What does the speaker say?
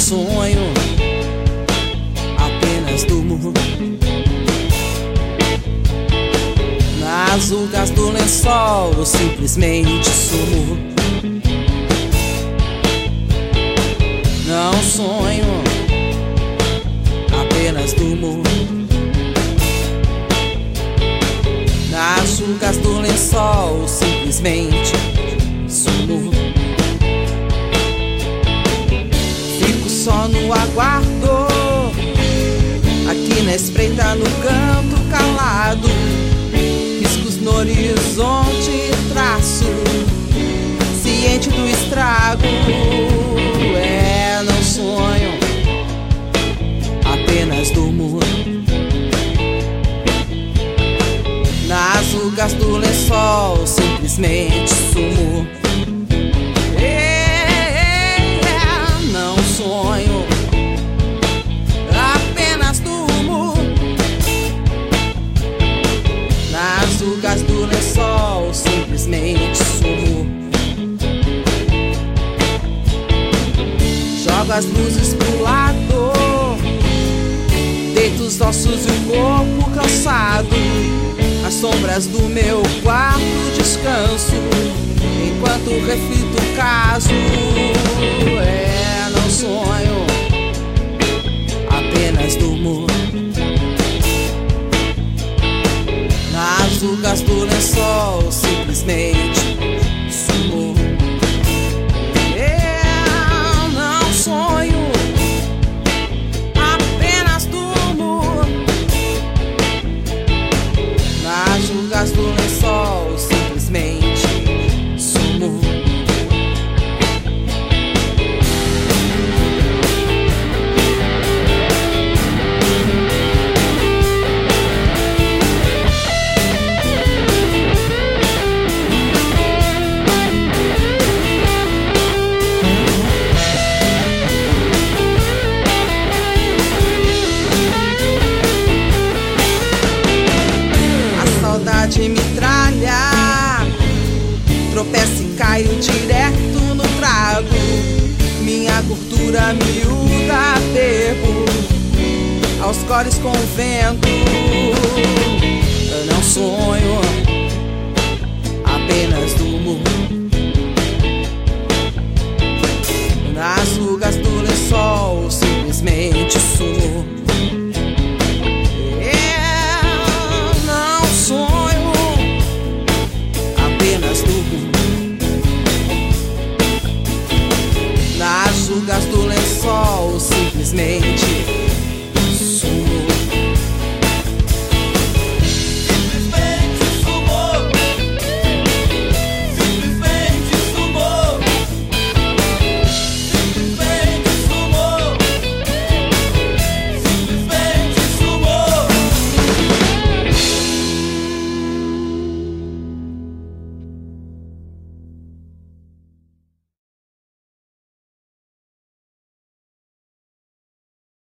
sonho, apenas durmo. Nas rugas do lençol eu simplesmente sumo. Não sonho, apenas durmo. Nas rugas do lençol eu simplesmente sumo. Fico só no aguardo, aqui na espreita, no canto calado. Riscos no horizonte traço, ciente do estrago. Não sonho, apenas durmo. Nas rugas do lençol simplesmente sumo. Não sonho, apenas durmo. Nas rugas do lençol simplesmente sumo. Jogo as luzes pro lado, deito os ossos e o corpo cansado. As sombras do meu quarto descanso, enquanto reflito o caso. Não sonho, apenas durmo. Nas rugas do lençol simplesmente sumo. Não sonho, apenas durmo. Nas rugas do lençol simplesmente sumo. Me tralha, tropeço e caio direto no trago. Minha gordura miúda bebo aos cores com o vento. Eu não sonho, apenas